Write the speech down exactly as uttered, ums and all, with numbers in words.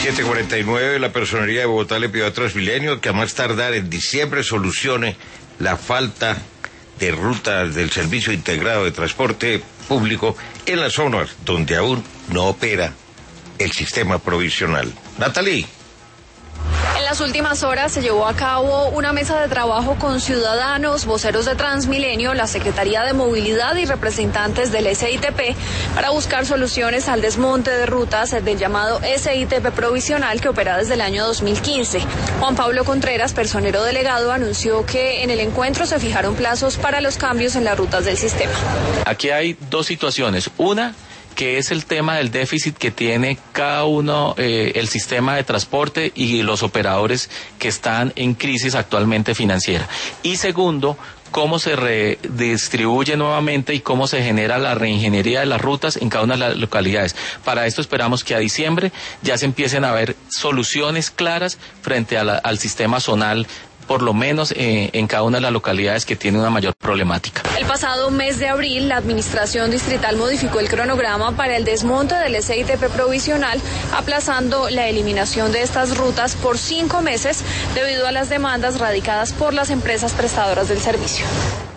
siete cuarenta y nueve, la Personería de Bogotá le pidió a Transmilenio que a más tardar en diciembre solucione la falta de rutas del Servicio Integrado de Transporte Público en las zonas donde aún no opera el sistema provisional. Natalie. En las últimas horas se llevó a cabo una mesa de trabajo con ciudadanos, voceros de Transmilenio, la Secretaría de Movilidad y representantes del S I T P para buscar soluciones al desmonte de rutas del llamado S I T P provisional que opera desde el año dos mil quince. Juan Pablo Contreras, personero delegado, anunció que en el encuentro se fijaron plazos para los cambios en las rutas del sistema. Aquí hay dos situaciones. Una, que es el tema del déficit que tiene cada uno, eh, el sistema de transporte y los operadores que están en crisis actualmente financiera. Y segundo, cómo se redistribuye nuevamente y cómo se genera la reingeniería de las rutas en cada una de las localidades. Para esto esperamos que a diciembre ya se empiecen a ver soluciones claras frente a la, al sistema zonal, por lo menos eh, en cada una de las localidades que tiene una mayor problemática. El pasado mes de abril, la Administración Distrital modificó el cronograma para el desmonte del S I T P provisional, aplazando la eliminación de estas rutas por cinco meses debido a las demandas radicadas por las empresas prestadoras del servicio.